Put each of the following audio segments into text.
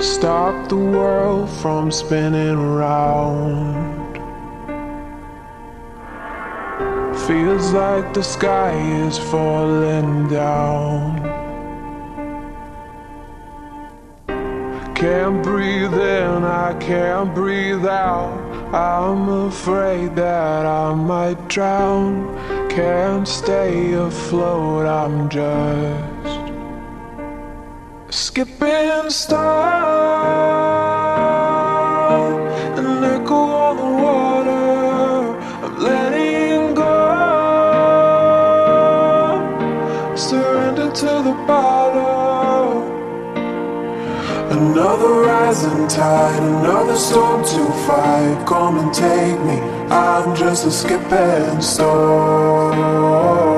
Stop the world from spinning around. Feels like the sky is falling down. Can't breathe in, I can't breathe out. I'm afraid that I might drown. Can't stay afloat, I'm just skipping stone, an echo on the water. I'm letting go, surrender to the bottom. Another rising tide, another storm to fight. Come and take me, I'm just a skipping stone.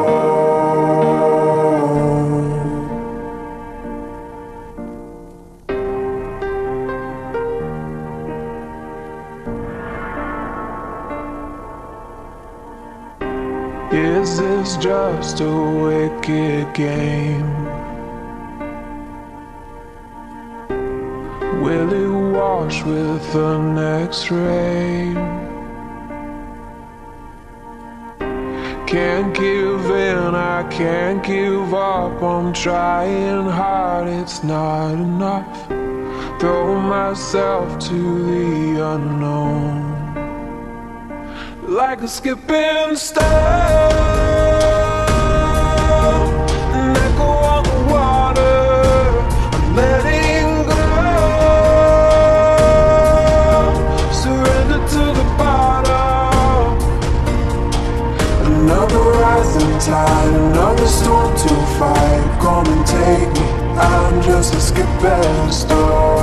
Is this just a wicked game? Will it wash with the next rain? Can't give in, I can't give up. I'm trying hard, it's not enough. Throw myself to the unknown, like a skipping stone, an echo on the water. I'm letting go, surrender to the bottom. Another rising tide, another storm to fight. Come and take me, I'm just a skipping stone.